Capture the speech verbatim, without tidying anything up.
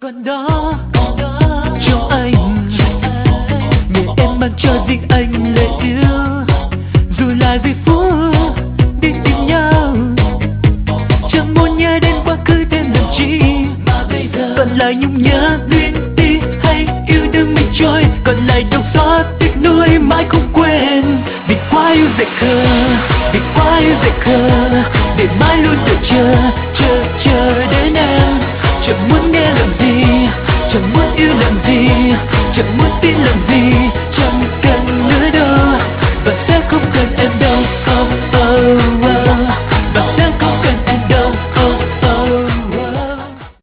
Còn đó trong anh, người em mang cho riêng anh lời yêu, dù là giây phút đi tìm nhau, chẳng muốn nhớ đến quá khứ thêm làm chi, mà bây giờ còn lại nhung nhớ luyến tiếc hay yêu đương mình trôi, còn lại đau xót tiếc nuối mãi không quên. Vì quá yêu dại khờ, vì quá yêu dại khờ, để mãi luôn đợi chờ.